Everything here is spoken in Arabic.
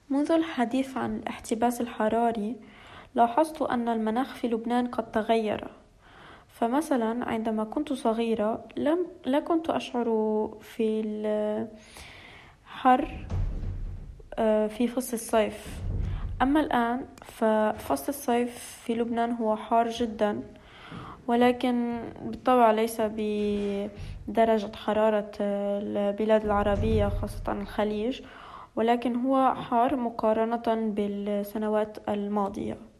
منذ الحديث عن الاحتباس الحراري، لاحظت أن المناخ في لبنان قد تغير. فمثلا عندما كنت صغيرة لا كنت أشعر في الحر في فصل الصيف. أما الآن ففصل الصيف في لبنان هو حار جدا، ولكن بالطبع ليس بدرجة حرارة البلاد العربية خاصة الخليج، ولكن هو حار مقارنة بالسنوات الماضية.